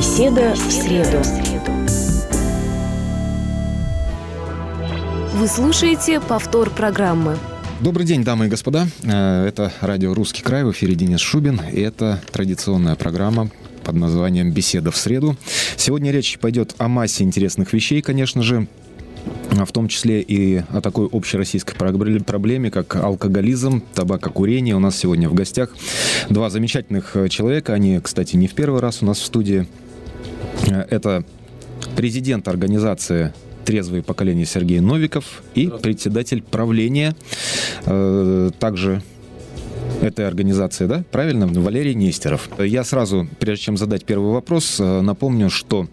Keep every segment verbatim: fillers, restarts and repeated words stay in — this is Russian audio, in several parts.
Беседа в среду. Вы слушаете повтор программы. Добрый день, дамы и господа. Это радио «Русский край», в эфире Денис Шубин. И это традиционная программа под названием «Беседа в среду». Сегодня речь пойдет о массе интересных вещей, конечно же, в том числе и о такой общероссийской проблеме, как алкоголизм, табакокурение. У нас сегодня в гостях два замечательных человека. Они, кстати, не в первый раз у нас в студии. Это президент организации «Трезвые поколения» Сергей Новиков и председатель правления э, также этой организации, да? Правильно? Валерий Нестеров. Я сразу, прежде чем задать первый вопрос, напомню, что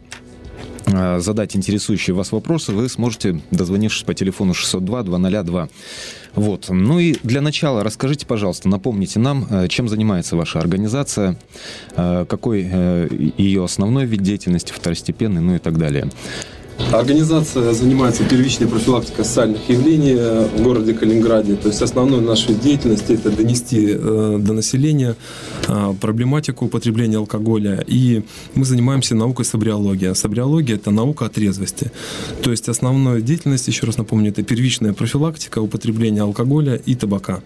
задать интересующие вас вопросы вы сможете, дозвонившись по телефону шестьсот два двести два. Вот. Ну и для начала расскажите, пожалуйста, напомните нам, чем занимается ваша организация, какой ее основной вид деятельности, второстепенный, ну и так далее. Организация занимается первичной профилактикой социальных явлений в городе Калининграде. То есть основной нашей деятельности – это донести э, до населения э, проблематику употребления алкоголя. И мы занимаемся наукой собриология. Собриология – это наука о трезвости. То есть основная деятельность, еще раз напомню, это первичная профилактика употребления алкоголя и табака.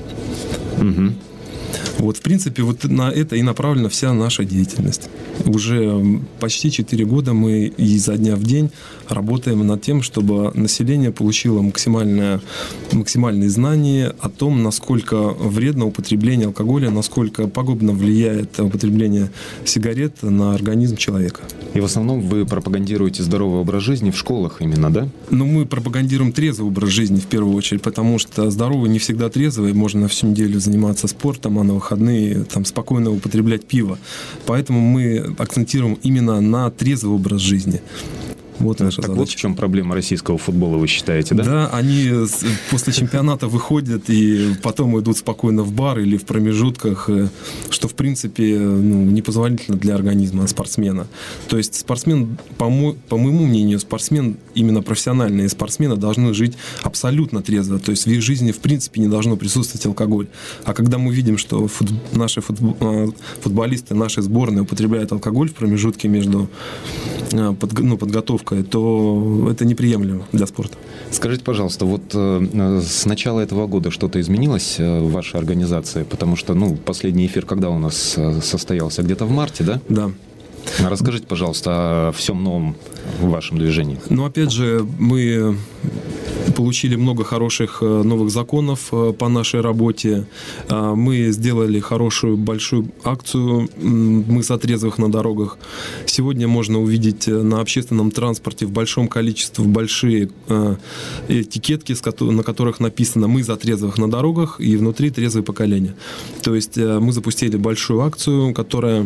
Угу. Вот, в принципе, вот на это и направлена вся наша деятельность. Уже почти четыре года мы изо дня в день работаем над тем, чтобы население получило максимальное, максимальные знания о том, насколько вредно употребление алкоголя, насколько пагубно влияет употребление сигарет на организм человека. И в основном вы пропагандируете здоровый образ жизни в школах именно, да? Ну, мы пропагандируем трезвый образ жизни в первую очередь, потому что здоровый не всегда трезвый, можно всю неделю заниматься спортом, а на выходные там спокойно употреблять пиво. Поэтому мы акцентируем именно на трезвый образ жизни. Вот наша так задача. Вот в чем проблема российского футбола, вы считаете, да? Да, они после чемпионата выходят и потом идут спокойно в бар или в промежутках, что, в принципе, ну, непозволительно для организма спортсмена. То есть спортсмен, по, мо- по моему мнению, спортсмен, именно профессиональные спортсмены должны жить абсолютно трезво. То есть в их жизни, в принципе, не должно присутствовать алкоголь. А когда мы видим, что фут- наши фут- футболисты, наши сборные употребляют алкоголь в промежутке между под, ну, подготовкой, то это неприемлемо для спорта. Скажите, пожалуйста, вот э, с начала этого года что-то изменилось э, в вашей организации? Потому что, ну, последний эфир когда у нас э, состоялся? Где-то в марте, да? Да. Расскажите, пожалуйста, о всем новом в вашем движении. Ну, опять же, мы получили много хороших новых законов по нашей работе. Мы сделали хорошую большую акцию «Мы со трезвых на дорогах». Сегодня можно увидеть на общественном транспорте в большом количестве большие этикетки, на которых написано «Мы за трезвых на дорогах» и внутри «Трезвые поколения». То есть мы запустили большую акцию, которая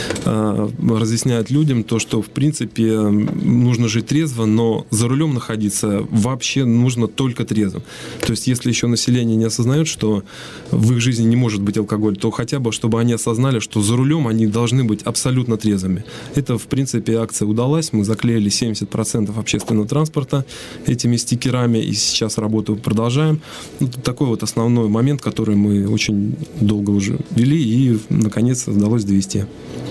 разъясняет людям то, что в принципе нужно жить трезво, но за рулем находиться вообще нужно только трезвым. То есть если еще население не осознает, что в их жизни не может быть алкоголь, то хотя бы, чтобы они осознали, что за рулем они должны быть абсолютно трезвыми. Это, в принципе, акция удалась. Мы заклеили семьдесят процентов общественного транспорта этими стикерами, и сейчас работу продолжаем. Ну, такой вот основной момент, который мы очень долго уже вели, и, наконец, удалось довести.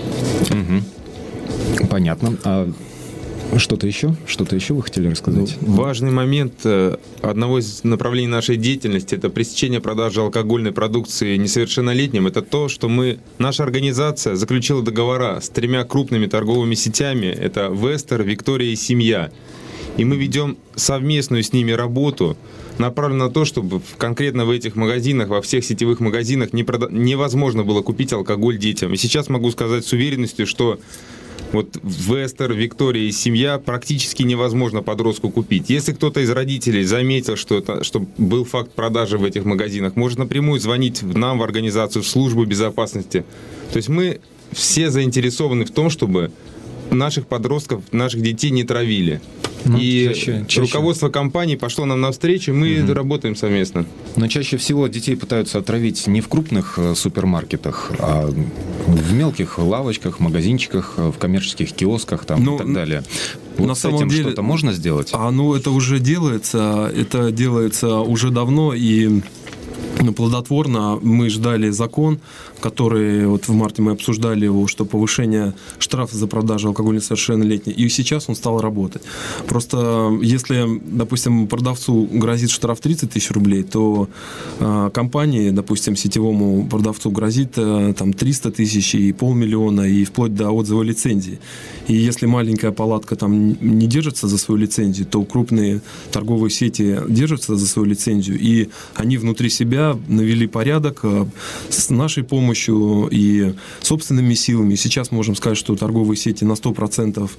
Угу. Понятно. А что-то еще? Что-то еще вы хотели рассказать? Ну, важный момент одного из направлений нашей деятельности – это пресечение продажи алкогольной продукции несовершеннолетним. Это то, что мы, наша организация заключила договора с тремя крупными торговыми сетями. Это «Вестер», «Виктория» и «Семья». И мы ведем совместную с ними работу, направленную на то, чтобы конкретно в этих магазинах, во всех сетевых магазинах не прода- невозможно было купить алкоголь детям. И сейчас могу сказать с уверенностью, что вот «Вестер», «Виктория» и «Семья» практически невозможно подростку купить. Если кто-то из родителей заметил, что, это, что был факт продажи в этих магазинах, может напрямую звонить нам в организацию, в службу безопасности. То есть мы все заинтересованы в том, чтобы наших подростков, наших детей не травили. Ну, и чаще, чаще. Руководство компании пошло нам навстречу, и мы угу. работаем совместно. Но чаще всего детей пытаются отравить не в крупных супермаркетах, а в мелких лавочках, магазинчиках, в коммерческих киосках там, ну, и так далее. Вот на с самом этим деле, что-то можно сделать? А ну это уже делается, это делается уже давно, и плодотворно. Мы ждали закон, который вот в марте мы обсуждали его, что повышение штрафа за продажу алкоголя несовершеннолетним, и сейчас он стал работать. Просто если, допустим, продавцу грозит штраф тридцать тысяч рублей, то э, компании, допустим, сетевому продавцу грозит э, там триста тысяч и полмиллиона, и вплоть до отзыва лицензии. И если маленькая палатка там не держится за свою лицензию, то крупные торговые сети держатся за свою лицензию, и они внутри себя навели порядок с нашей помощью и собственными силами. Сейчас можем сказать, что торговые сети на сто процентов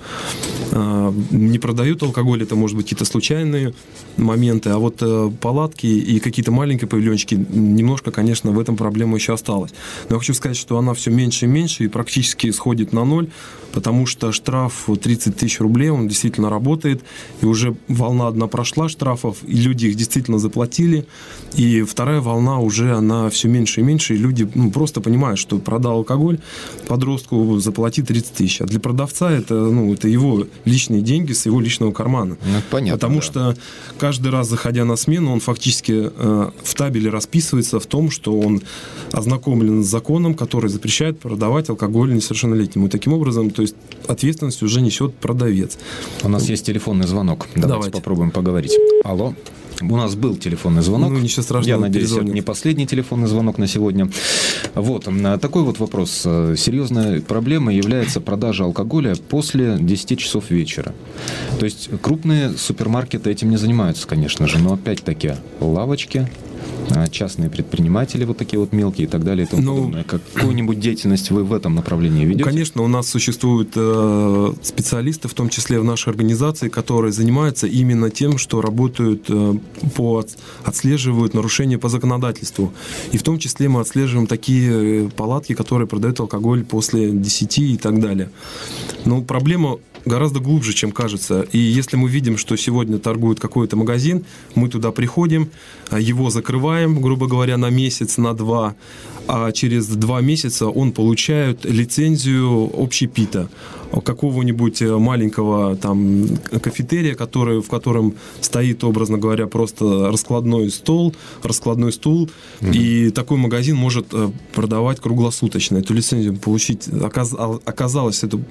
не продают алкоголь, это, может быть, какие-то случайные моменты, а вот палатки и какие-то маленькие павильончики, немножко, конечно, в этом проблема еще осталась. Но я хочу сказать, что она все меньше и меньше и практически сходит на ноль, потому что штраф тридцать тысяч рублей, он действительно работает, и уже волна одна прошла штрафов, и люди их действительно заплатили, и вторая волна уже, она все меньше и меньше, и люди ну, просто понимают, что продал алкоголь подростку, заплати тридцать тысяч, а для продавца это, ну, это его личные деньги с его личного кармана. Ну, понятно, потому да. что каждый раз, заходя на смену, он фактически э, в табеле расписывается в том, что он ознакомлен с законом, который запрещает продавать алкоголь несовершеннолетним. И таким образом, то есть ответственность уже несет продавец. У нас есть телефонный звонок. Давайте, Давайте. попробуем поговорить. Алло. У нас был телефонный звонок. Ну, ничего страшного. Я надеюсь, перезвонит. это не последний телефонный звонок на сегодня. Вот, такой вот вопрос. Серьезной проблемой является продажа алкоголя после десяти часов вечера. То есть крупные супермаркеты этим не занимаются, конечно же, но опять-таки лавочки, частные предприниматели, вот такие вот мелкие и так далее и тому ну, подобное. Какую-нибудь деятельность вы в этом направлении ведете? Конечно, у нас существуют э, специалисты, в том числе в нашей организации, которые занимаются именно тем, что работают э, по отслеживают нарушения по законодательству. И в том числе мы отслеживаем такие палатки, которые продают алкоголь после десяти и так далее. Но проблема гораздо глубже, чем кажется. И если мы видим, что сегодня торгует какой-то магазин, мы туда приходим, его закрываем, грубо говоря, на месяц, на два, а через два месяца он получает лицензию общепита какого-нибудь маленького там кафетерия, который, в котором стоит, образно говоря, просто раскладной стол, раскладной стул, mm-hmm. и такой магазин может продавать круглосуточно. Эту лицензию получить оказ, оказалось, это,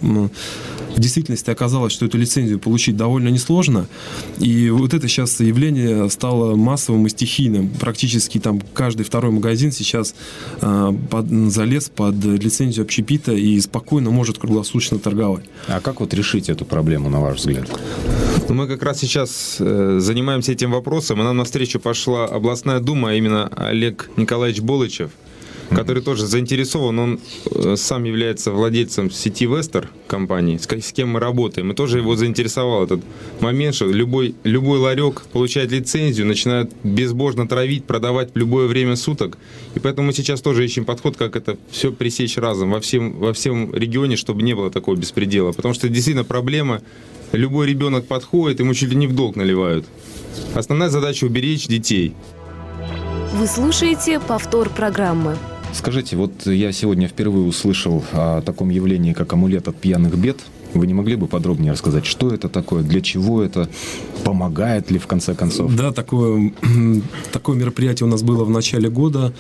в действительности оказалось, что эту лицензию получить довольно несложно, и вот это сейчас явление стало массовым и стихийным. Практически там каждый второй магазин сейчас э, под, залез под лицензию общепита и спокойно может круглосуточно торговать. А как вот решить эту проблему, на ваш взгляд? Мы как раз сейчас э, занимаемся этим вопросом, и нам навстречу пошла областная дума, а именно Олег Николаевич Болычев, mm-hmm. который тоже заинтересован, он э, сам является владельцем сети Вестер компании, с, с кем мы работаем, и тоже его заинтересовал этот момент, что любой, любой ларек получает лицензию, начинает безбожно травить, продавать в любое время суток, и поэтому мы сейчас тоже ищем подход, как это все пресечь разом во всем, во всем регионе, чтобы не было такого беспредела, потому что действительно проблема, любой ребенок подходит, ему чуть ли не в долг наливают. Основная задача — уберечь детей. Вы слушаете повтор программы. Скажите, вот я сегодня впервые услышал о таком явлении, как амулет от пьяных бед. Вы не могли бы подробнее рассказать, что это такое, для чего это, помогает ли в конце концов? Да, такое, такое мероприятие у нас было в начале года.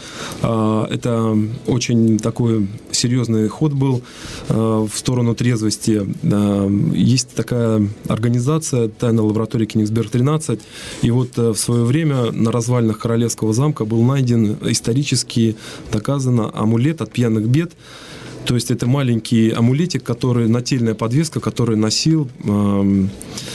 Это очень такой серьезный ход был в сторону трезвости. Есть такая организация «Тайная лаборатория Кенигсберг тринадцать», и вот в свое время на развалинах Королевского замка был найден исторически доказано амулет от пьяных бед. То есть это маленький амулетик, который, нательная подвеска, который носил э,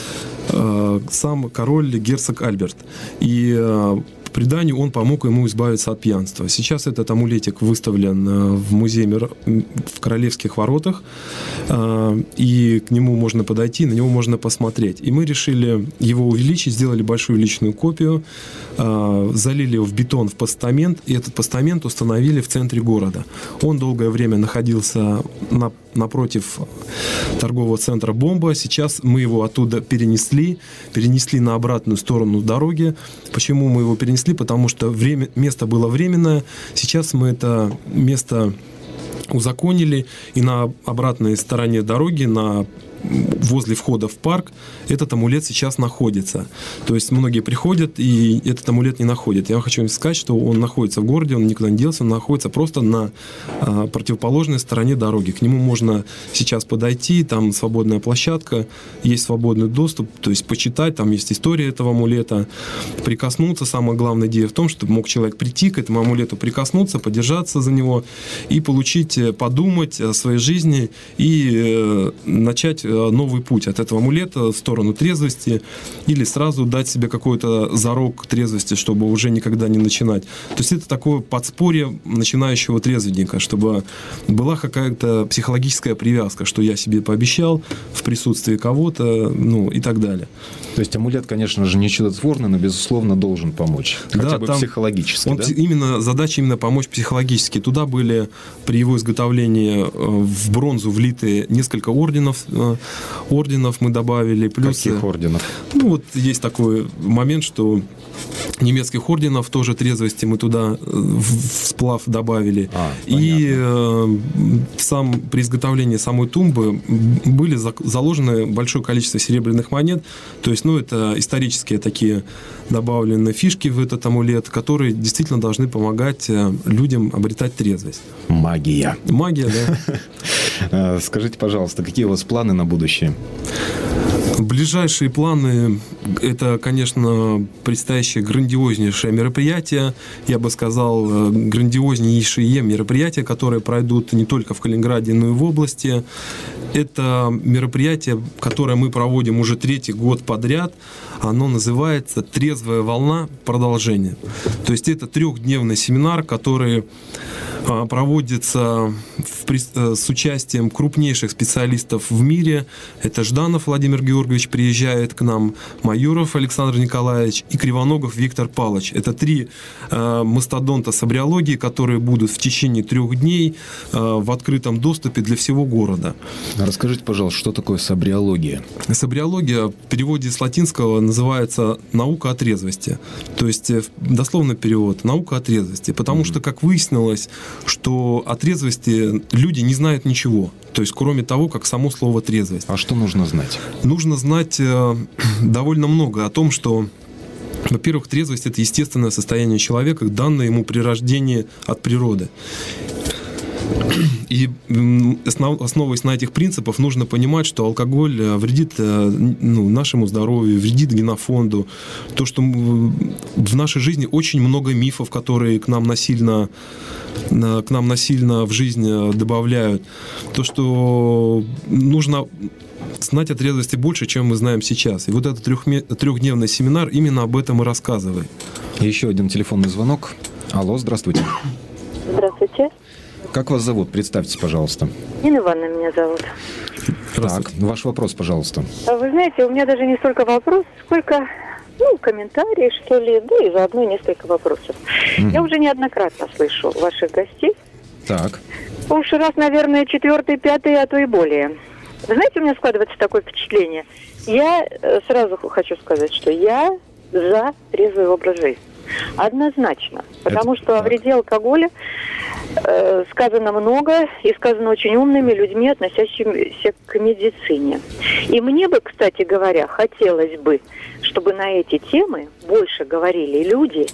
э, сам король герцог Альберт. И э, по преданию он помог ему избавиться от пьянства. Сейчас этот амулетик выставлен в музее в Королевских воротах, э, и к нему можно подойти, на него можно посмотреть. И мы решили его увеличить, сделали большую личную копию, э, залили его в бетон, в постамент, и этот постамент установили в центре города. Он долгое время находился на, напротив торгового центра «Бомба». Сейчас мы его оттуда перенесли, перенесли на обратную сторону дороги. Почему мы его перенесли? Потому что время, место было временное. Сейчас мы это место узаконили, и на обратной стороне дороги, на возле входа в парк этот амулет сейчас находится. То есть многие приходят и этот амулет не находят. Я хочу им сказать, что он находится в городе, он никуда не делся, он находится просто на а, противоположной стороне дороги. К нему можно сейчас подойти, там свободная площадка, есть свободный доступ, то есть почитать, там есть история этого амулета, прикоснуться. Самая главная идея в том, чтобы мог человек прийти к этому амулету, прикоснуться, подержаться за него и получить, подумать о своей жизни и э, начать новый путь от этого амулета в сторону трезвости или сразу дать себе какой-то зарок трезвости, чтобы уже никогда не начинать. То есть это такое подспорье начинающего трезвенника, чтобы была какая-то психологическая привязка, что я себе пообещал в присутствии кого-то, ну и так далее. То есть амулет, конечно же, не чудотворный, но, безусловно, должен помочь. Хотя да, бы там психологически, он, да? Именно, задача именно помочь психологически. Туда были при его изготовлении в бронзу влиты несколько орденов. Орденов мы добавили. Плюс, каких орденов? Ну, вот есть такой момент, что немецких орденов тоже трезвости мы туда в сплав добавили. А, и э, сам, при изготовлении самой тумбы были за, заложены большое количество серебряных монет. То есть, ну, это исторические такие добавленные фишки в этот амулет, которые действительно должны помогать людям обретать трезвость. Магия. Магия, да. Скажите, пожалуйста, какие у вас планы на будущее? Ближайшие планы – это, конечно, предстоящее грандиознейшее мероприятие. Я бы сказал, грандиознейшие мероприятия, которые пройдут не только в Калининграде, но и в области. Это мероприятие, которое мы проводим уже третий год подряд. Оно называется «Трезвая волна. Продолжение». То есть это трехдневный семинар, который проводится в, с участием крупнейших специалистов в мире. Это Жданов Владимир Георгиевич приезжает к нам, Майоров Александр Николаевич и Кривоногов Виктор Павлович. Это три э, мастодонта собриологии, которые будут в течение трех дней э, в открытом доступе для всего города. Расскажите, пожалуйста, что такое собриология? Собриология в переводе с латинского называется «наука о трезвости». То есть дословно перевод «наука о трезвости». Потому mm-hmm. что, как выяснилось, что о трезвости люди не знают ничего. То есть, кроме того, как само слово «трезвость». А что нужно знать? Нужно знать э, довольно много о том, что, во-первых, трезвость – это естественное состояние человека, данное ему при рождении от природы. И основываясь на этих принципах, нужно понимать, что алкоголь вредит ну, нашему здоровью, вредит генофонду. То, что в нашей жизни очень много мифов, которые к нам насильно, к нам насильно в жизнь добавляют. То, что нужно знать о трезвости больше, чем мы знаем сейчас. И вот этот трехдневный семинар именно об этом и рассказывает. Еще один телефонный звонок. Алло, здравствуйте. Здравствуйте. Как вас зовут? Представьтесь, пожалуйста. Нина Ивановна меня зовут. Так, ваш вопрос, пожалуйста. Вы знаете, у меня даже не столько вопрос, сколько, ну, комментарии, что ли, да и заодно несколько вопросов. Mm-hmm. Я уже неоднократно слышу ваших гостей. Так. Уж раз, наверное, четвертый, пятый, а то и более. Вы знаете, у меня складывается такое впечатление. Я сразу хочу сказать, что я за трезвый образ жизни. Однозначно. Потому Это... что о вреде алкоголя э, сказано много и сказано очень умными людьми, относящимися к медицине. И мне бы, кстати говоря, хотелось бы, чтобы на эти темы больше говорили люди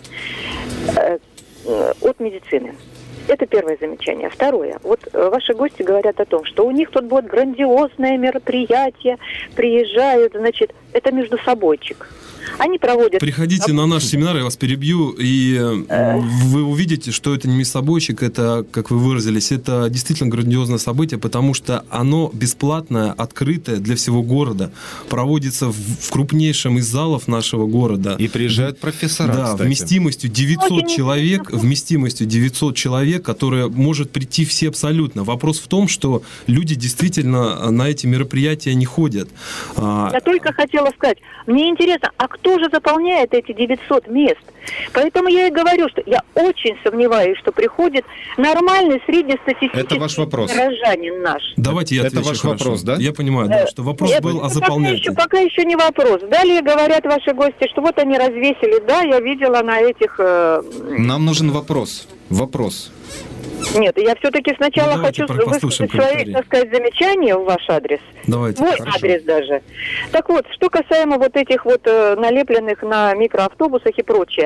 э, э, от медицины. Это первое замечание. Второе. Вот ваши гости говорят о том, что у них тут будет грандиозное мероприятие, приезжают, значит, это между собойчик. Они проводят... Приходите на наш семинар, я вас перебью, и вы увидите, что это не межсобойчик, это, как вы выразились, это действительно грандиозное событие, потому что оно бесплатное, открытое для всего города, проводится в, в крупнейшем из залов нашего города. И приезжают профессора, Да, кстати. вместимостью девятьсот человек, вместимостью девятьсот человек, которые может прийти все абсолютно. Вопрос в том, что люди действительно на эти мероприятия не ходят. Я только хотела сказать, мне интересно, а кто же заполняет эти девятьсот мест? Поэтому я и говорю, что я очень сомневаюсь, что приходит нормальный среднестатистический горожанин наш. Давайте я отвечу. Это ваш хорошо. вопрос, да? Я понимаю, да, что вопрос Это, был о пока заполнении. еще, пока еще не вопрос. Далее говорят ваши гости, что вот они развесили. Да, я видела на этих... Э... Нам нужен вопрос. Вопрос. Нет, я все-таки сначала ну, хочу высказать свои, так сказать, замечания в ваш адрес. Давайте. Мой Хорошо. адрес даже. Так вот, что касаемо вот этих вот э, налепленных на микроавтобусах и прочее.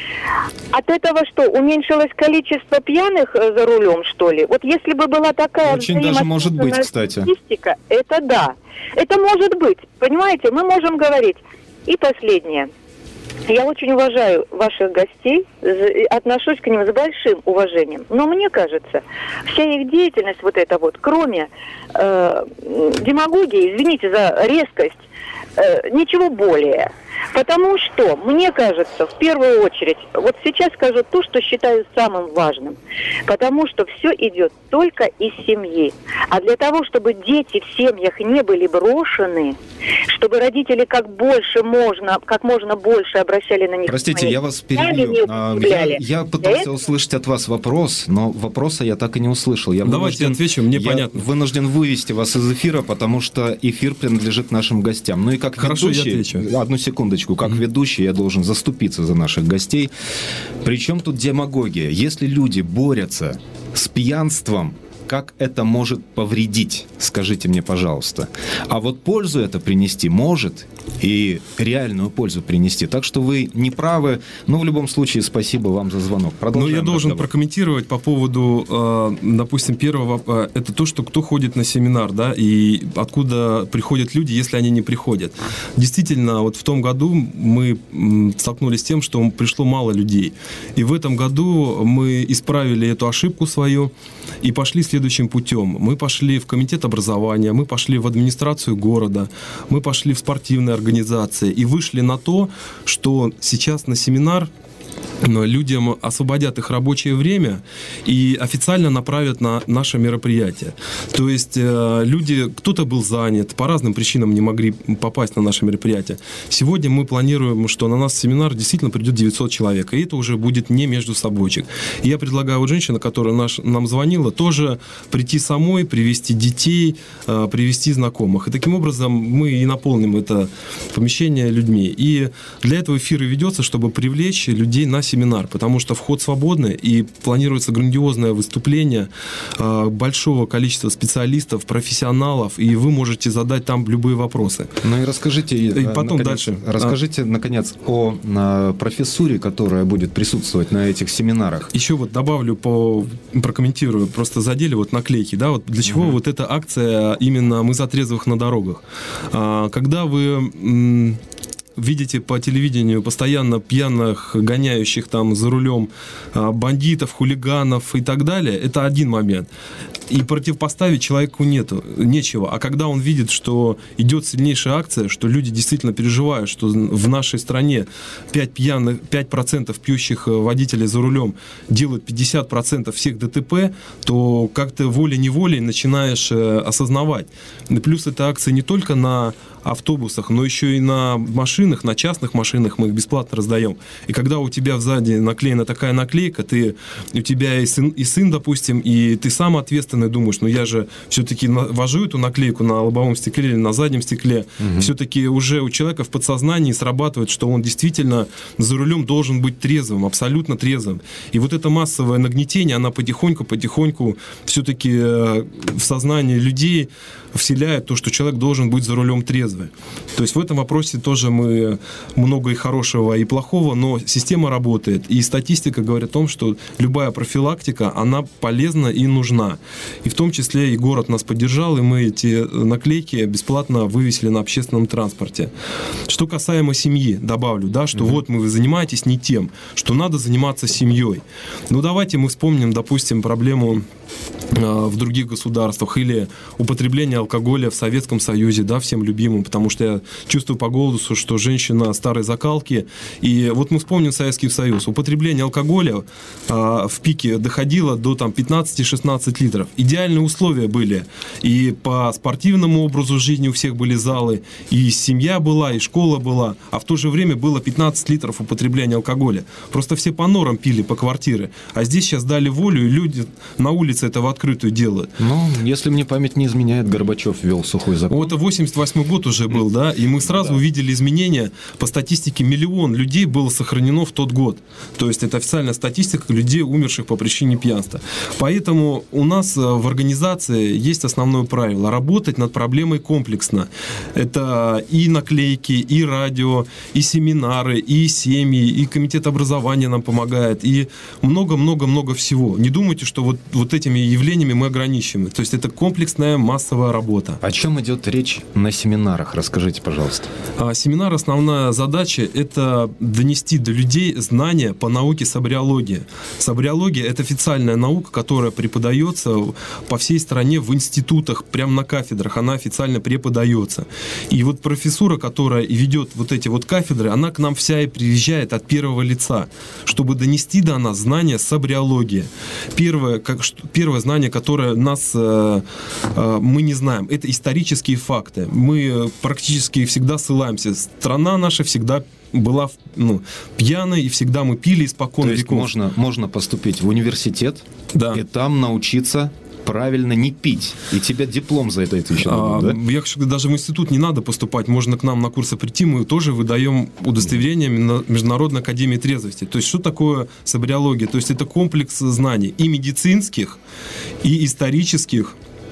От этого что, уменьшилось количество пьяных э, за рулем, что ли? Вот если бы была такая Очень даже может быть, кстати. статистика, это да. Это может быть. Понимаете, мы можем говорить. И последнее. Я очень уважаю ваших гостей, отношусь к ним с большим уважением. Но мне кажется, вся их деятельность вот эта вот, кроме э, демагогии, извините за резкость, э, ничего более. Потому что, мне кажется, в первую очередь, вот сейчас скажу то, что считаю самым важным. Потому что все идет только из семьи. А для того, чтобы дети в семьях не были брошены, чтобы родители как больше можно, как можно больше обращали на них Простите, внимание, я вас перебью. А, Я, я пытался это... услышать от вас вопрос, но вопроса я так и не услышал. Я Давайте вынужден, отвечу, мне я понятно. вынужден вывести вас из эфира, потому что эфир принадлежит нашим гостям. Ну и как Хорошо, ведущий... я отвечу. Одну секундочку. Как mm-hmm. ведущий я должен заступиться за наших гостей. Причем тут демагогия? Если люди борются с пьянством, как это может повредить? Скажите мне, пожалуйста. А вот пользу это принести может, и реальную пользу принести. Так что вы не правы. Но в любом случае, спасибо вам за звонок. Ну, я должен разговор. прокомментировать по поводу, допустим, первого. Это то, что кто ходит на семинар, да, и откуда приходят люди, если они не приходят. Действительно, вот в том году мы столкнулись с тем, что пришло мало людей. И в этом году мы исправили эту ошибку свою и пошли следующим путем. Мы пошли в комитет образования, мы пошли в администрацию города, мы пошли в спортивные организации и вышли на то, что сейчас на семинар людям освободят их рабочее время и официально направят на наше мероприятие. То есть э, люди, кто-то был занят, по разным причинам не могли попасть на наше мероприятие. Сегодня мы планируем, что на нас семинар действительно придет девятьсот человек, и это уже будет не между собойчик. И я предлагаю вот женщина, которая наш, нам звонила, тоже прийти самой, привести детей, э, привести знакомых. И таким образом мы и наполним это помещение людьми. И для этого эфир и ведется, чтобы привлечь людей на семинар, потому что вход свободный и планируется грандиозное выступление э, большого количества специалистов, профессионалов, и вы можете задать там любые вопросы. Ну и расскажите, и потом наконец, дальше. Расскажите, а. наконец, о на профессуре, которая будет присутствовать на этих семинарах. Еще вот добавлю, по, прокомментирую, просто задели вот наклейки, да, вот для чего угу. вот эта акция именно «Мы за трезвых на дорогах». А, когда вы... М- видите по телевидению постоянно пьяных, гоняющих там за рулем бандитов, хулиганов и так далее, это один момент. И противопоставить человеку нету, нечего. А когда он видит, что идет сильнейшая акция, что люди действительно переживают, что в нашей стране пять пьяных, пять процентов пьющих водителей за рулем делают пятьдесят процентов всех ДТП, то как-то волей-неволей начинаешь осознавать. И плюс эта акция не только на автобусах, но еще и на машинах, на частных машинах мы их бесплатно раздаем. И когда у тебя сзади наклеена такая наклейка, ты, у тебя и сын, и сын, допустим, и ты сам ответственный думаешь, ну я же все-таки вожу эту наклейку на лобовом стекле или на заднем стекле, угу. все-таки уже у человека в подсознании срабатывает, что он действительно за рулем должен быть трезвым, абсолютно трезвым. И вот это массовое нагнетение, она потихоньку-потихоньку все-таки в сознании людей вселяет то, что человек должен быть за рулем трезвый. То есть в этом вопросе тоже мы много и хорошего, и плохого, но система работает. И статистика говорит о том, что любая профилактика, она полезна и нужна. И в том числе и город нас поддержал, и мы эти наклейки бесплатно вывесили на общественном транспорте. Что касаемо семьи, добавлю, да, что mm-hmm. вот мы, вы занимаетесь не тем, что надо заниматься семьей. Ну давайте мы вспомним, допустим, проблему в других государствах или употребление алкоголя в Советском Союзе, да, всем любимым, потому что я чувствую по голосу, что женщина старой закалки, и вот мы вспомним Советский Союз, употребление алкоголя а, в пике доходило до там пятнадцать-шестнадцать литров. Идеальные условия были, и по спортивному образу жизни у всех были залы, и семья была, и школа была, а в то же время было пятнадцать литров употребления алкоголя. Просто все по норам пили по квартире, а здесь сейчас дали волю, и люди на улице улице это в открытую делают. Ну, если мне память не изменяет, Горбачев ввел сухой закон. Это восемьдесят восьмой год уже был, да, и мы сразу да. увидели изменения. По статистике, миллион людей было сохранено в тот год. То есть это официальная статистика людей, умерших по причине пьянства. Поэтому у нас в организации есть основное правило – работать над проблемой комплексно. Это и наклейки, и радио, и семинары, и семьи, и комитет образования нам помогает, и много-много-много всего. Не думайте, что вот, вот этими явлениями мы ограничиваем. То есть это комплексная массовая работа. О чем идет речь на семинарах? Расскажите, пожалуйста. А, семинар, основная задача – это донести до людей знания по науке собриологии. Собриология – это официальная наука, которая преподается по всей стране в институтах, прямо на кафедрах. Она официально преподается. И вот профессура, которая ведет вот эти вот кафедры, она к нам вся и приезжает от первого лица, чтобы донести до нас знания собриологии. Первое, как, первое знание, которое нас, э, э, мы не знаем, это исторические факты. Мы практически всегда ссылаемся. Страна наша всегда была ну, пьяной, и всегда мы пили испокон То есть веков. Можно, можно поступить в университет да. и там научиться правильно не пить. И тебе диплом за это еще а, дадут, да? Я хочу сказать, даже в институт не надо поступать. Можно к нам на курсы прийти. Мы тоже выдаем удостоверение Международной академии трезвости. То есть, что такое собриология? То есть, это комплекс знаний и медицинских, и исторических,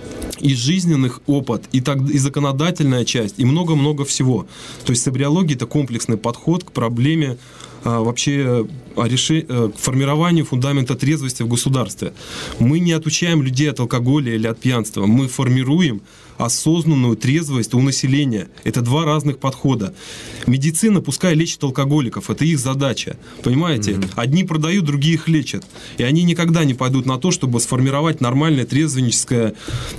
и жизненных опыт, и, так, и законодательная часть, и много-много всего. То есть собриология – это комплексный подход к проблеме а, вообще а, реши, а, к формированию фундамента трезвости в государстве. Мы не отучаем людей от алкоголя или от пьянства. Мы формируем осознанную трезвость у населения. Это два разных подхода. Медицина пускай лечит алкоголиков, это их задача. Понимаете? Mm-hmm. Одни продают, другие их лечат. И они никогда не пойдут на то, чтобы сформировать нормальное трезвенническое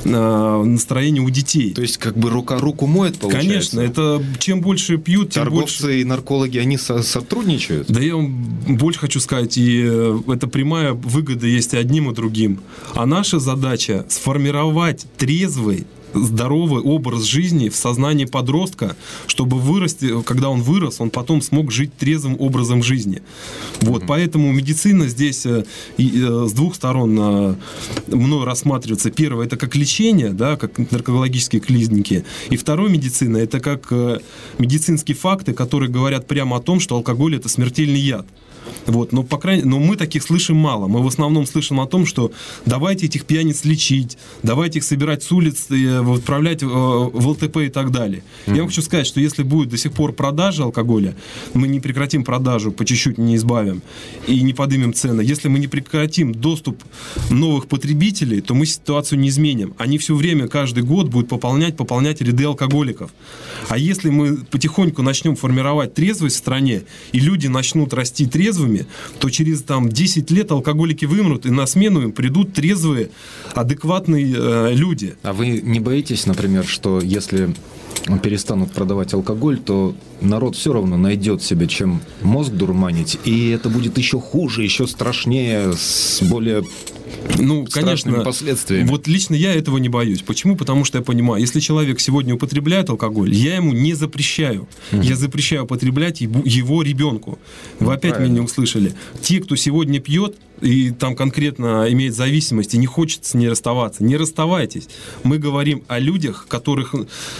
э, настроение у детей. То есть как бы рука руку моет, получается? Конечно. Это чем больше пьют, тем Торговцы больше... и наркологи, они со- сотрудничают? Да я вам больше хочу сказать, и э, это прямая выгода есть и одним, и другим. А наша задача сформировать трезвый, здоровый образ жизни в сознании подростка, чтобы вырасти, когда он вырос, он потом смог жить трезвым образом жизни. Вот, mm-hmm. Поэтому медицина здесь э, э, с двух сторон э, мной рассматривается. Первое, это как лечение, да, как наркологические клиники. И второе, медицина, это как э, медицинские факты, которые говорят прямо о том, что алкоголь – это смертельный яд. Вот, но, по крайней, но мы таких слышим мало. Мы в основном слышим о том, что давайте этих пьяниц лечить, давайте их собирать с улиц, и отправлять в ЛТП и так далее. Mm-hmm. Я вам хочу сказать, что если будет до сих пор продажа алкоголя, мы не прекратим продажу, по чуть-чуть не избавим и не поднимем цены. Если мы не прекратим доступ новых потребителей, то мы ситуацию не изменим. Они все время, каждый год будут пополнять, пополнять ряды алкоголиков. А если мы потихоньку начнем формировать трезвость в стране, и люди начнут расти трезвыми, то через там, десять лет алкоголики вымрут, и на смену им придут трезвые, адекватные э, люди. А вы не боитесь, например, что если перестанут продавать алкоголь, то народ все равно найдет себе, чем мозг дурманить, и это будет еще хуже, еще страшнее, с более ну, страшными конечно, последствиями? Вот лично я этого не боюсь. Почему? Потому что я понимаю, если человек сегодня употребляет алкоголь, я ему не запрещаю. Угу. Я запрещаю употреблять его ребенку. Вы ну, опять правильно. Меня не услышали. Те, кто сегодня пьет, и там конкретно имеет зависимость, и не хочет с ней расставаться, не расставайтесь. Мы говорим о людях, которых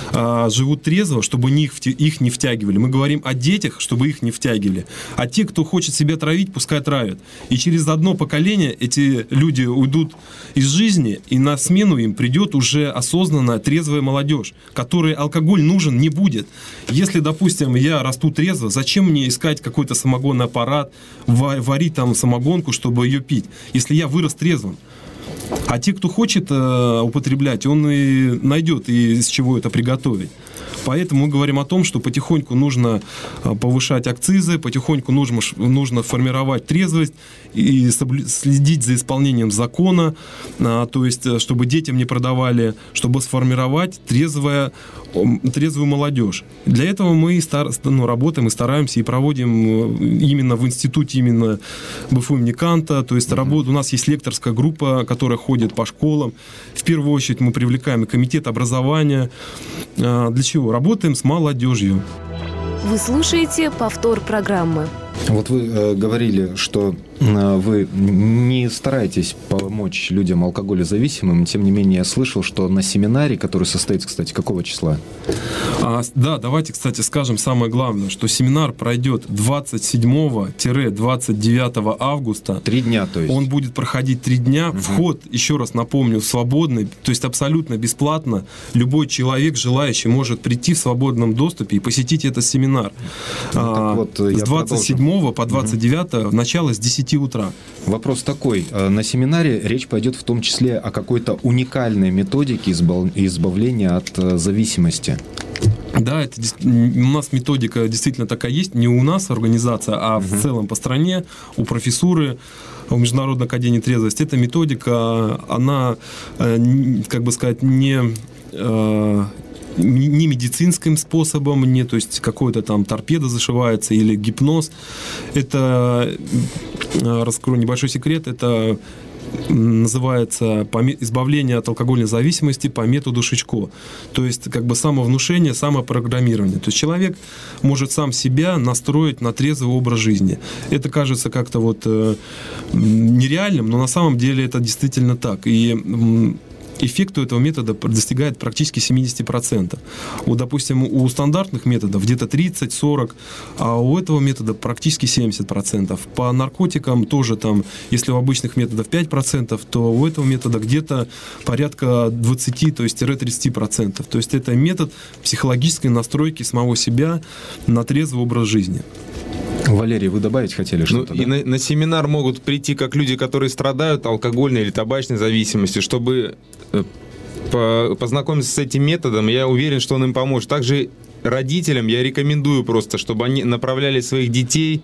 а, живут трезво, чтобы их, их не втягивали. Мы говорим о детях, чтобы их не втягивали. А те, кто хочет себя травить, пускай травят. И через одно поколение эти люди уйдут из жизни, и на смену им придет уже осознанная трезвая молодежь, которой алкоголь нужен не будет. Если, допустим, я расту трезво, зачем мне искать какой-то самогонный аппарат, варить там самогонку, чтобы ее пить, если я вырос трезвым? А те, кто хочет э, употреблять, он и найдет, и из чего это приготовить. Поэтому мы говорим о том, что потихоньку нужно повышать акцизы, потихоньку нужно, нужно формировать трезвость и следить за исполнением закона, то есть чтобы детям не продавали, чтобы сформировать трезвое, трезвую молодежь. Для этого мы стар, ну, работаем и стараемся, и проводим именно в институте, именно БФУ имени Канта, то есть mm-hmm. работа, у нас есть лекторская группа, которая ходит по школам. В первую очередь мы привлекаем комитет образования. Для чего? Работаем с молодежью. Вы слушаете повтор программы. Вот вы э, говорили, что Вы не стараетесь помочь людям алкоголезависимым, тем не менее я слышал, что на семинаре, который состоится, кстати, какого числа? А, да, давайте, кстати, скажем самое главное, что семинар пройдет двадцать седьмого — двадцать девятого августа. Три дня, то есть. Он будет проходить три дня. Угу. Вход, еще раз напомню, свободный, то есть абсолютно бесплатно. Любой человек, желающий, может прийти в свободном доступе и посетить этот семинар. Ну, а, вот, с двадцать седьмого по двадцать девятое, угу. начало с десяти утра. Вопрос такой. На семинаре речь пойдет в том числе о какой-то уникальной методике избавления от зависимости. Да, это, у нас методика действительно такая есть. Не у нас организация, а угу. в целом по стране, у профессуры, у Международной академии трезвости. Эта методика, она, как бы сказать, не... не медицинским способом, не, то есть какой-то там торпеда зашивается или гипноз. Это, раскрою небольшой секрет, это называется избавление от алкогольной зависимости по методу Шичко. То есть как бы самовнушение, самопрограммирование. То есть человек может сам себя настроить на трезвый образ жизни. Это кажется как-то вот э, нереальным, но на самом деле это действительно так. И эффект у этого метода достигает практически семьдесят процентов. Вот, допустим, у стандартных методов где-то тридцать-сорок, а у этого метода практически семьдесят процентов. По наркотикам тоже там, если у обычных методов пять процентов, то у этого метода где-то порядка двадцать, то есть тридцать процентов. То есть это метод психологической настройки самого себя на трезвый образ жизни. Валерий, вы добавить хотели что-то? Ну, да? и на, на семинар могут прийти как люди, которые страдают алкогольной или табачной зависимостью, чтобы по, познакомиться с этим методом. Я уверен, что он им поможет. Также родителям я рекомендую просто, чтобы они направляли своих детей,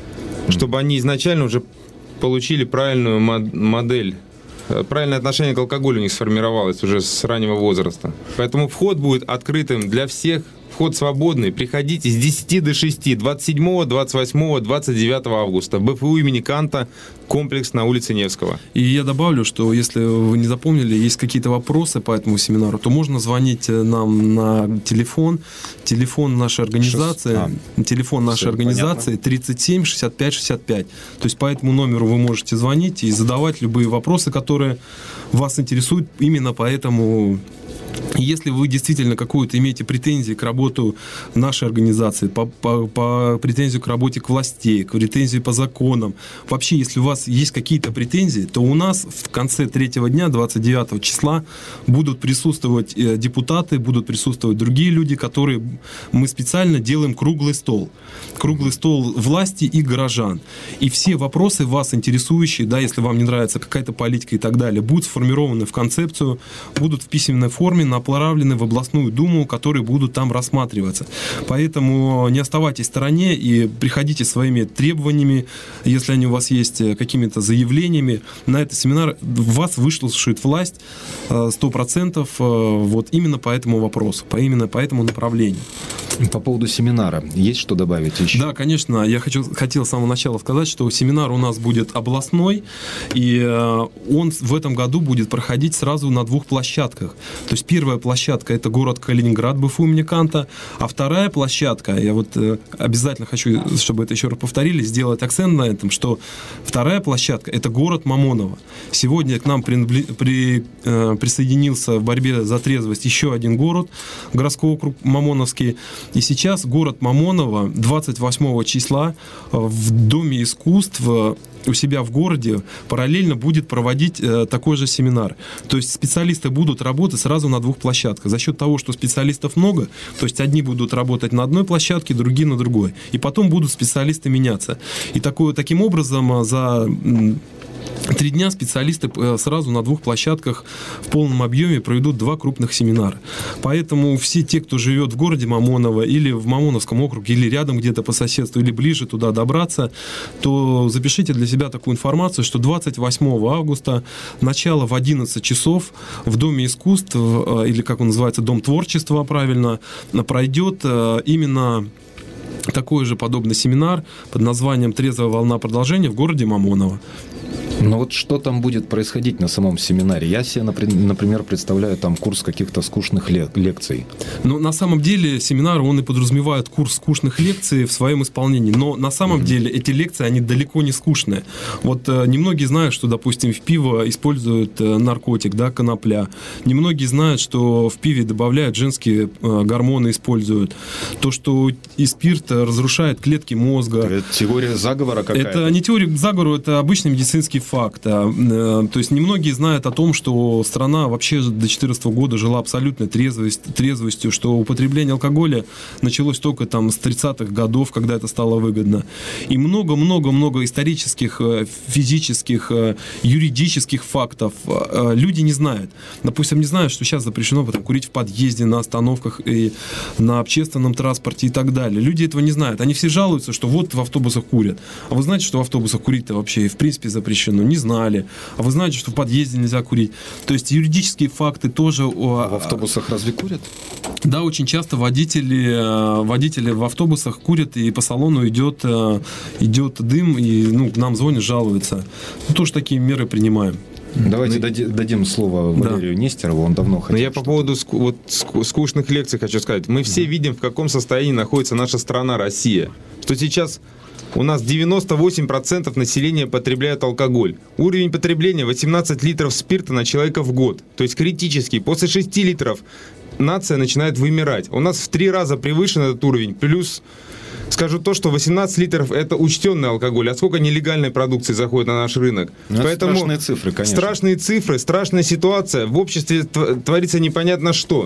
чтобы они изначально уже получили правильную модель. Правильное отношение к алкоголю у них сформировалось уже с раннего возраста. Поэтому вход будет открытым для всех. Вход свободный. Приходите с десяти до шести, двадцать седьмого, двадцать восьмого, двадцать девятого августа. БФУ имени Канта, комплекс на улице Невского. И я добавлю, что если вы не запомнили, есть какие-то вопросы по этому семинару, то можно звонить нам на телефон. Телефон нашей организации, а, телефон нашей организации понятно. тридцать семь шестьдесят пять шестьдесят пять. То есть по этому номеру вы можете звонить и задавать любые вопросы, которые вас интересуют именно по этому. Если вы действительно какую-то имеете претензии к работе нашей организации, по, по, по претензию к работе к властей, к претензии по законам, вообще, если у вас есть какие-то претензии, то у нас в конце третьего дня, двадцать девятого числа, будут присутствовать депутаты, будут присутствовать другие люди, которые мы специально делаем круглый стол. Круглый стол власти и горожан. И все вопросы вас интересующие, да, если вам не нравится какая-то политика и так далее, будут сформированы в концепцию, будут в письменной форме направлены в областную думу, которые будут там рассматриваться. Поэтому не оставайтесь в стороне и приходите своими требованиями, если они у вас есть, какими-то заявлениями. На этот семинар вас выслушает власть сто процентов вот именно по этому вопросу, по именно по этому направлению. По поводу семинара есть что добавить еще? Да, конечно. Я хочу, хотел с самого начала сказать, что семинар у нас будет областной, и он в этом году будет проходить сразу на двух площадках. То есть первая площадка — это город Калининград, БФУ имени Канта, а вторая площадка, я вот обязательно хочу, чтобы это еще раз повторили, сделать акцент на этом, что вторая площадка — это город Мамоново. Сегодня к нам при, при, э, присоединился в борьбе за трезвость еще один город, городской округ Мамоновский. И сейчас город Мамоново двадцать восьмого числа в Доме искусств у себя в городе параллельно будет проводить э, такой же семинар. То есть специалисты будут работать сразу на двух площадках. За счет того, что специалистов много, то есть одни будут работать на одной площадке, другие на другой. И потом будут специалисты меняться. И такое, таким образом за три дня специалисты сразу на двух площадках в полном объеме проведут два крупных семинара. Поэтому все те, кто живет в городе Мамоново или в Мамоновском округе, или рядом где-то по соседству, или ближе туда добраться, то запишите для себя такую информацию, что двадцать восьмого августа, начало в одиннадцать часов в Доме искусств, или как он называется, Дом творчества, правильно, пройдет именно такой же подобный семинар под названием «Трезвая волна продолжения» в городе Мамоново. Ну вот что там будет происходить на самом семинаре? Я себе, например, представляю там курс каких-то скучных лекций. Ну, на самом деле семинар, он и подразумевает курс скучных лекций в своем исполнении. Но на самом mm-hmm. деле эти лекции, они далеко не скучные. Вот э, немногие знают, что, допустим, в пиво используют э, наркотик, да, конопля. Немногие знают, что в пиве добавляют женские э, гормоны, используют. То, что и спирт разрушает клетки мозга. Это теория заговора какая-то? Это не теория заговора, это обычный медицинский факт. То есть немногие знают о том, что страна вообще до две тысячи четырнадцатого года жила абсолютной трезвость, трезвостью, что употребление алкоголя началось только там с тридцатых годов, когда это стало выгодно. И много-много-много исторических, физических, юридических фактов люди не знают. Допустим, не знают, что сейчас запрещено потом курить в подъезде, на остановках, и на общественном транспорте и так далее. Люди этого не знают. Они все жалуются, что вот в автобусах курят. А вы знаете, что в автобусах курить-то вообще в принципе запрещено? Не знали. А вы знаете, что в подъезде нельзя курить? То есть юридические факты тоже... В автобусах разве курят? Да, очень часто водители, водители в автобусах курят, и по салону идет, идет дым, и ну, нам звонят, жалуются. Ну, тоже такие меры принимаем. Давайте ну, дадим слово Валерию да. Нестерову, он давно хотел. Но я по поводу ску- вот, скучных лекций хочу сказать. Мы все видим, в каком состоянии находится наша страна, Россия. Что сейчас... У нас девяносто восемь процентов населения потребляют алкоголь. Уровень потребления восемнадцать литров спирта на человека в год. То есть критический. После шести литров нация начинает вымирать. У нас в три раза превышен этот уровень. Плюс, скажу то, что восемнадцать литров это учтенный алкоголь. А сколько нелегальной продукции заходит на наш рынок? Ну, Поэтому страшные цифры, конечно. Страшные цифры, страшная ситуация. В обществе творится непонятно что.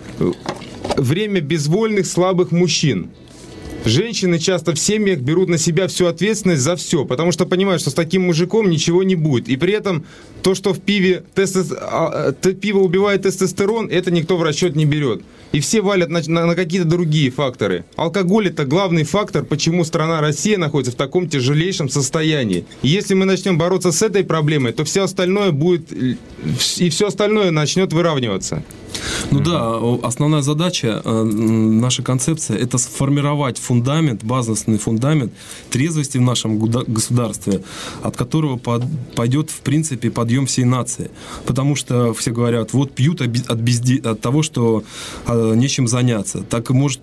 Время безвольных, слабых мужчин. Женщины часто в семьях берут на себя всю ответственность за все, потому что понимают, что с таким мужиком ничего не будет. И при этом то, что в пиве тестос... пиво убивает тестостерон, это никто в расчет не берет. И все валят на, на, на какие-то другие факторы. Алкоголь – это главный фактор, почему страна Россия находится в таком тяжелейшем состоянии. И если мы начнем бороться с этой проблемой, то все остальное будет, и все остальное начнет выравниваться. Ну mm-hmm. да, основная задача э, нашей концепции – это сформировать фундамент, базисный фундамент трезвости в нашем государстве, от которого под, пойдет, в принципе, подъем всей нации. Потому что все говорят, вот пьют от, безде... от того, что э, нечем заняться. Так может,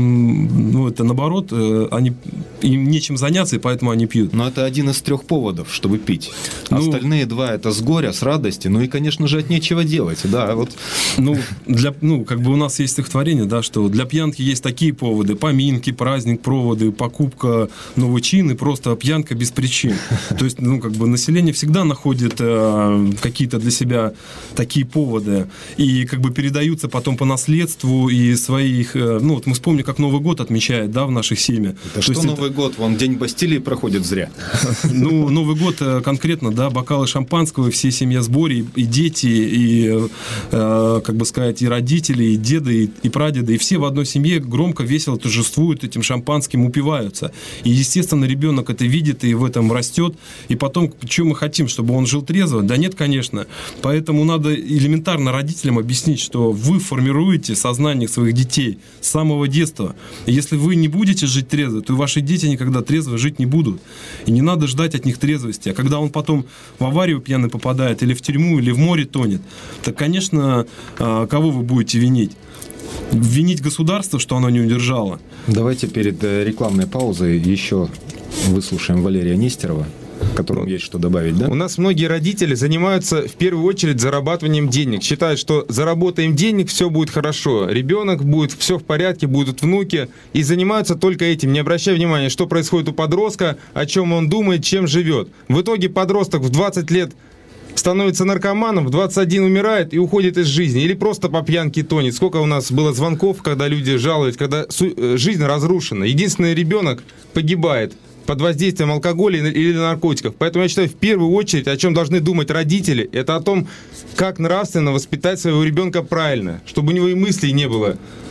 ну это наоборот, э, они, им нечем заняться, и поэтому они пьют. Но это один из трех поводов, чтобы пить. Ну, остальные два – это с горя, с радости, ну и, конечно же, от нечего делать. Да, вот. Ну, для, ну, как бы у нас есть стихотворение, да, что для пьянки есть такие поводы: поминки, праздник, проводы, покупка новый чин и просто пьянка без причин. То есть, ну, как бы население всегда находит э, какие-то для себя такие поводы и как бы передаются потом по наследству и своих, э, ну, вот мы вспомним, как Новый год отмечает, да, в наших семьях. Да что Новый это... год? Вон День Бастилии проходит зря. Ну, Новый год конкретно, да, бокалы шампанского, все семья в сборе, и дети, и, э, как бы сказать, и родители, и деды, и, и прадеды, и все в одной семье громко, весело торжествуют этим шампанским, упиваются. И, естественно, ребенок это видит и в этом растет. И потом, что мы хотим, чтобы он жил трезво? Да нет, конечно. Поэтому надо элементарно родителям объяснить, что вы формируете сознание своих детей с самого детства. И если вы не будете жить трезво, то и ваши дети никогда трезво жить не будут. И не надо ждать от них трезвости. А когда он потом в аварию пьяный попадает, или в тюрьму, или в море тонет, то, конечно, кого вы будете винить? Винить государство, что оно не удержало. Давайте перед рекламной паузой еще выслушаем Валерия Нестерова, которому есть что добавить, да? У нас многие родители занимаются в первую очередь зарабатыванием денег. Считают, что заработаем денег, все будет хорошо. Ребенок будет, все в порядке, будут внуки. И занимаются только этим, не обращая внимания, что происходит у подростка, о чем он думает, чем живет. В итоге подросток в двадцать лет становится наркоманом, в двадцать один умирает и уходит из жизни. Или просто по пьянке тонет. Сколько у нас было звонков, когда люди жалуются, когда жизнь разрушена. Единственный ребенок погибает под воздействием алкоголя или наркотиков. Поэтому я считаю, в первую очередь, о чем должны думать родители, это о том, как нравственно воспитать своего ребенка правильно, чтобы у него и мыслей не было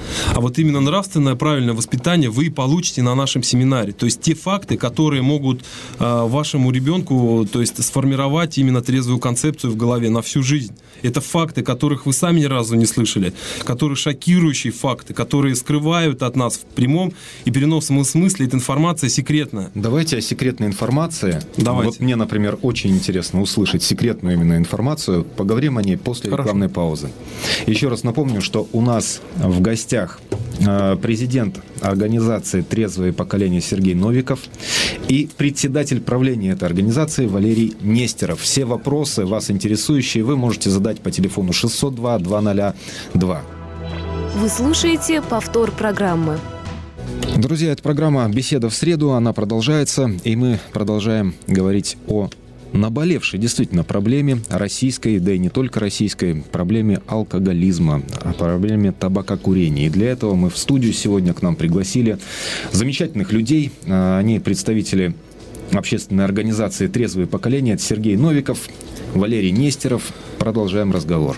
А вот именно нравственное, правильное воспитание вы получите на нашем семинаре. То есть те факты, которые могут э, вашему ребенку, то есть сформировать именно трезвую концепцию в голове на всю жизнь. Это факты, которых вы сами ни разу не слышали, которые шокирующие факты, которые скрывают от нас в прямом и переносном смысле. Эта информация секретная. Давайте о секретной информации. Давайте. Вот мне, например, очень интересно услышать секретную именно информацию. Поговорим о ней после Хорошо. Рекламной паузы. Еще раз напомню, что у нас в гостях президент организации «Трезвое поколение» Сергей Новиков и председатель правления этой организации Валерий Нестеров. Все вопросы, вас интересующие, вы можете задать по телефону шестьсот два двести два. Вы слушаете повтор программы. Друзья, это программа «Беседа в среду», она продолжается, и мы продолжаем говорить о наболевшей действительно проблеме российской, да и не только российской, проблеме алкоголизма, о проблеме табакокурения. И для этого мы в студию сегодня к нам пригласили замечательных людей. Они представители общественной организации «Трезвое поколение». Это Сергей Новиков, Валерий Нестеров. Продолжаем разговор.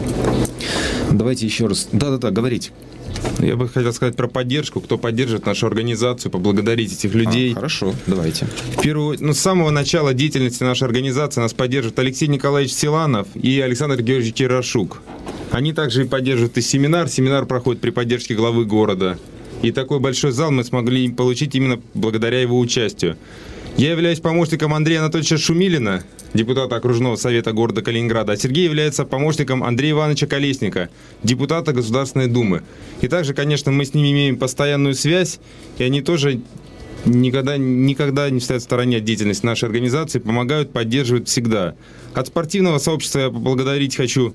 Давайте еще раз... Да-да-да, говорите. Я бы хотел сказать про поддержку. Кто поддержит нашу организацию, поблагодарить этих людей. А, хорошо, давайте. В первую, ну, с самого начала деятельности нашей организации нас поддерживают Алексей Николаевич Силанов и Александр Георгиевич Кирашук. Они также и поддерживают и семинар. Семинар проходит при поддержке главы города. И такой большой зал мы смогли получить именно благодаря его участию. Я являюсь помощником Андрея Анатольевича Шумилина, депутата окружного совета города Калининграда, а Сергей является помощником Андрея Ивановича Колесника, депутата Государственной Думы. И также, конечно, мы с ними имеем постоянную связь, и они тоже никогда, никогда не стоят в стороне от деятельности нашей организации, помогают, поддерживают всегда. От спортивного сообщества я поблагодарить хочу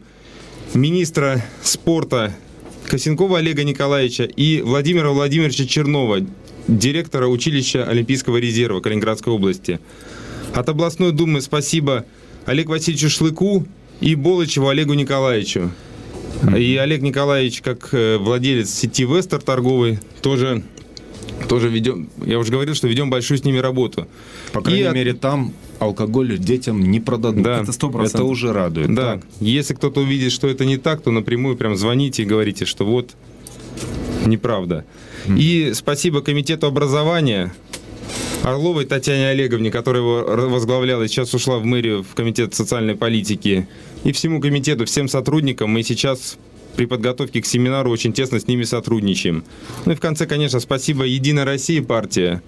министра спорта Косенкова Олега Николаевича и Владимира Владимировича Чернова, директора училища Олимпийского резерва Калининградской области. От областной думы спасибо Олегу Васильевичу Шлыку и Болычеву Олегу Николаевичу. И Олег Николаевич, как владелец сети Вестер торговой, тоже, тоже ведем, я уже говорил, что ведем большую с ними работу. По крайней и от... мере, там алкоголь детям не продадут. Да, это сто процентов. Это уже радует. Да. Так. Если кто-то увидит, что это не так, то напрямую прям звоните и говорите, что вот неправда. Mm. И спасибо Комитету образования, Орловой Татьяне Олеговне, которая его возглавляла, сейчас ушла в мэрию, в Комитет социальной политики, и всему комитету, всем сотрудникам. Мы сейчас при подготовке к семинару очень тесно с ними сотрудничаем. Ну и в конце, конечно, спасибо «Единая Россия» партия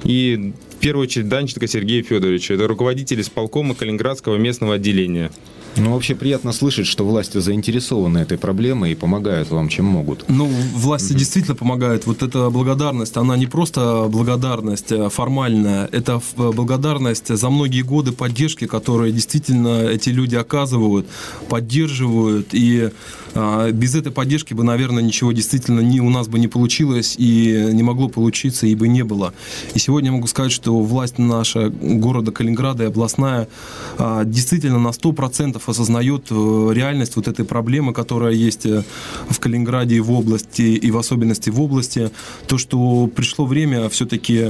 и в первую очередь Данченко Сергею Федоровичу. Это руководитель исполкома Калининградского местного отделения. Ну, вообще приятно слышать, что власти заинтересованы этой проблемой и помогают вам, чем могут. Ну, власти mm-hmm. действительно помогают. Вот эта благодарность, она не просто благодарность формальная, это благодарность за многие годы поддержки, которые действительно эти люди оказывают, поддерживают. И а, без этой поддержки бы, наверное, ничего действительно не, у нас бы не получилось и не могло получиться, и бы не было. И сегодня я могу сказать, что власть наша города Калининграда и областная а, действительно на сто процентов осознает реальность вот этой проблемы, которая есть в Калининграде и в области, и в особенности в области. То, что пришло время все-таки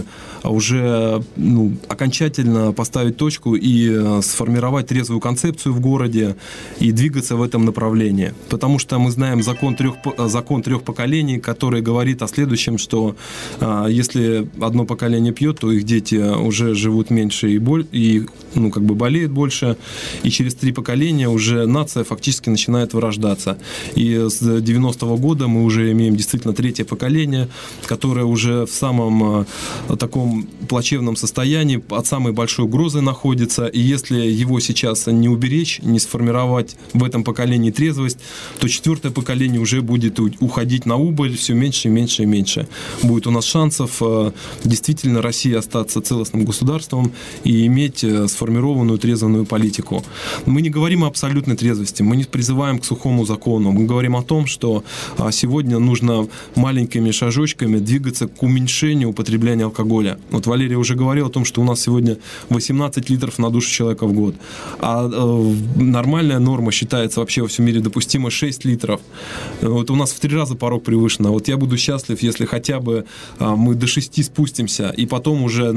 уже ну, окончательно поставить точку и сформировать трезвую концепцию в городе и двигаться в этом направлении. Потому что мы знаем закон трех, закон трех поколений, который говорит о следующем, что а, если одно поколение пьет, то их дети уже живут меньше и, боль, и ну, как бы болеют больше, и через три поколения уже нация фактически начинает вырождаться. И с девяностого года мы уже имеем действительно третье поколение, которое уже в самом таком плачевном состоянии, от самой большой угрозы находится. И если его сейчас не уберечь, не сформировать в этом поколении трезвость, то четвертое поколение уже будет уходить на убыль все меньше и меньше и меньше. Будет у нас шансов действительно России остаться целостным государством и иметь сформированную трезвую политику. Мы не говорим о абсолютной трезвости, мы не призываем к сухому закону, мы говорим о том, что сегодня нужно маленькими шажочками двигаться к уменьшению употребления алкоголя. Вот Валерий уже говорил о том, что у нас сегодня восемнадцать литров на душу человека в год, а нормальная норма считается вообще во всем мире допустимо шесть литров. Вот у нас в три раза порог превышен. Вот я буду счастлив, если хотя бы мы до шести спустимся, и потом уже на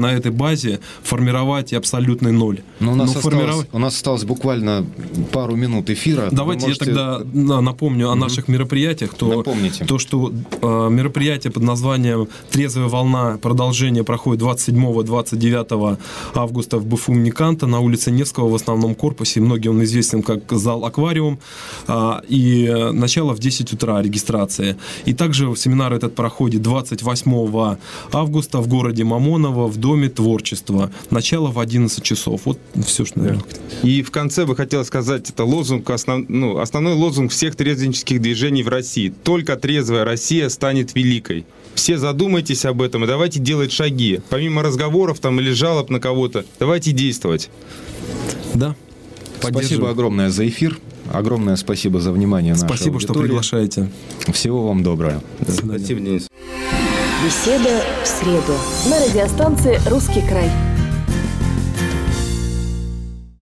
на этой базе формировать и абсолютный ноль. Но у нас, Но осталось, формировать... у нас осталось буквально пару минут эфира. Давайте можете... я тогда да, напомню о mm-hmm. наших мероприятиях. То, Напомните. То, что э, мероприятие под названием «Трезвая волна» продолжение проходит двадцать седьмого — двадцать девятого августа в БФУ имени Канта на улице Невского в основном корпусе. Многим он известен как зал «Аквариум». Э, и начало в десять утра регистрация. И также семинар этот проходит двадцать восьмого августа в городе Мамоново в Доме творчества. Начало в одиннадцать часов. Вот все, что наверное. И в конце бы хотел сказать, это лозунг, основ, ну, основной лозунг всех трезвеннических движений в России. Только трезвая Россия станет великой. Все задумайтесь об этом и давайте делать шаги. Помимо разговоров там или жалоб на кого-то, давайте действовать. Да. Спасибо огромное за эфир. Огромное спасибо за внимание нашей Спасибо, аудитории. что приглашаете. Всего вам доброго. Спасибо, Денис. Беседа в среду на радиостанции «Русский край».